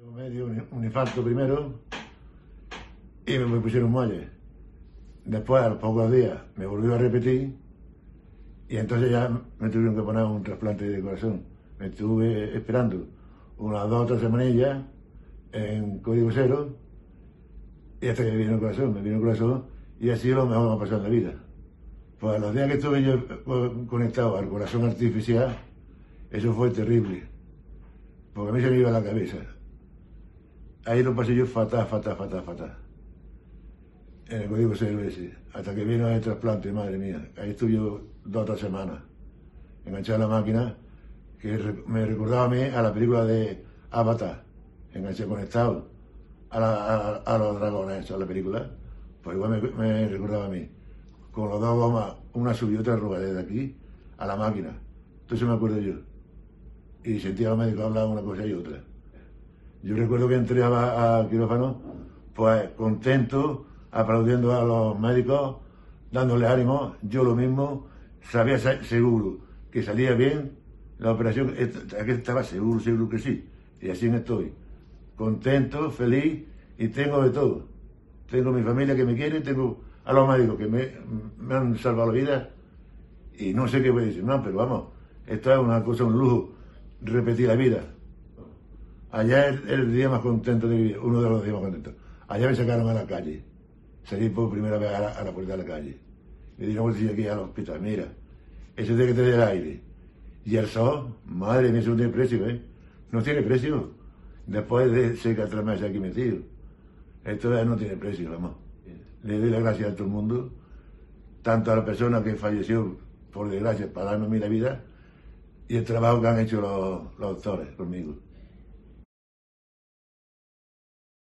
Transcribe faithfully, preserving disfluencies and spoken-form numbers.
Me dio un, un infarto primero y me, me pusieron muelle. Después, a los pocos días, me volvió a repetir y entonces ya me tuvieron que poner un trasplante de corazón. Me estuve esperando unas dos o tres semanillas en código cero y hasta que me vino el corazón, me vino el corazón y ha sido lo mejor que me ha pasado en la vida. Pues los días que estuve yo conectado al corazón artificial, eso fue terrible, porque a mí se me iba la cabeza. Ahí lo pasé yo fatal, fatal, fatal, fatal. En el código cero ese, hasta que vino el trasplante, madre mía. Ahí estuve yo dos o tres semanas, enganchado a la máquina, que me recordaba a mí a la película de Avatar, enganché conectado a, la, a, a los dragones, a la película, pues igual me, me recordaba a mí, con los dos gomas, una subí otra arruga desde aquí a la máquina. Entonces me acuerdo yo. Y sentía a los médicos hablar una cosa y otra. Yo recuerdo que entré al quirófano, pues contento, aplaudiendo a los médicos, dándole ánimo, yo lo mismo, sabía seguro que salía bien la operación, aquí estaba seguro, seguro que sí, y así estoy, contento, feliz, y tengo de todo. Tengo mi familia que me quiere, tengo a los médicos que me, me han salvado la vida, y no sé qué voy a decir, no, pero vamos, esto es una cosa, un lujo, repetir la vida. Ayer es el día más contento de mi vida, uno de los días más contentos. Ayer me sacaron a la calle. Salí por primera vez a la, a la puerta de la calle. Y di una vueltilla aquí al hospital. Mira, ese de que te dé el aire. Y el sol, madre mía, eso no tiene precio, ¿eh? No tiene precio. Después de seis tres meses aquí metido. Esto ya no tiene precio, vamos. Le doy las gracias a todo el mundo, tanto a la persona que falleció, por desgracia, para darme a mí la vida, y el trabajo que han hecho los, los doctores conmigo.